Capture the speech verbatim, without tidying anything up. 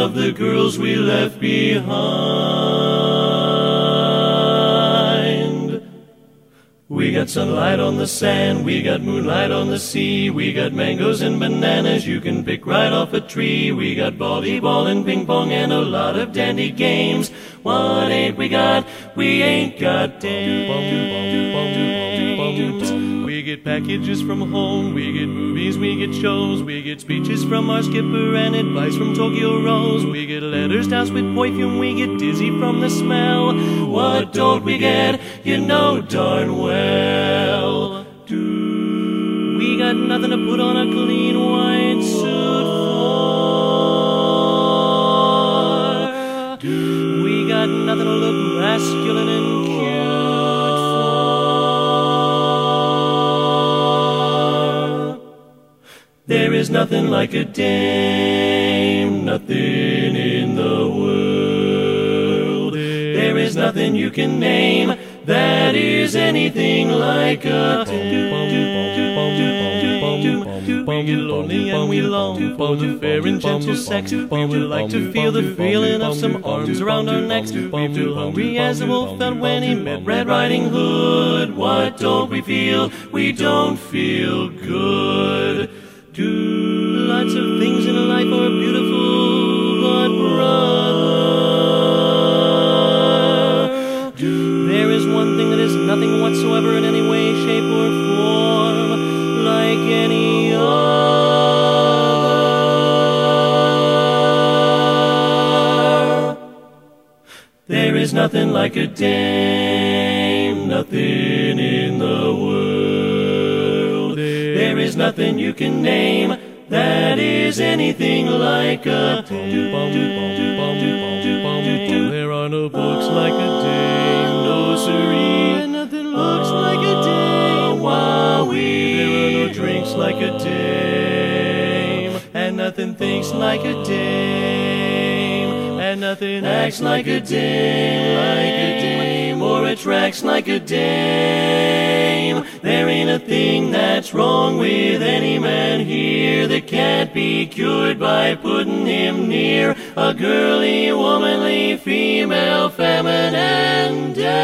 of the girls we left behind. We got sunlight on the sand, we got moonlight on the sea, we got mangoes and bananas you can pick right off a tree. We got volleyball and ping pong and a lot of dandy games. What ain't we got? We ain't got dames. We get packages from home, we get movies, we get shows, we get speeches from our skipper and advice from Tokyo Rose. We get letters doused with perfume, we get dizzy from the smell. What don't we get? You know darn well. Do we got nothing to put on a clean white suit for? Do we got nothing to look masculine and cute for? There is nothing like a dame, nothing in the world. There is nothing you can name that is anything like a dame. We get lonely and we long for the fair and gentle sex. We would like to feel the feeling of some arms around our necks. We feel hungry as a wolf felt when he met Red Riding Hood. What don't we feel? We don't feel good. Do lots of things in life are beautiful, but brother, do there is one thing that is nothing whatsoever in any way, shape, or form like any other. There is nothing like a dame, nothing in the world. There is nothing you can name that is anything like a dame. There are no books like a dame, no siree, and nothing looks like a dame. Wowee. There are no drinks like a dame, and nothing thinks like a dame, and nothing acts like a dame, like a dame, or attracts like a dame. There ain't a thing that's wrong with any man here that can't be cured by putting him near a girly, womanly, female, feminine dame.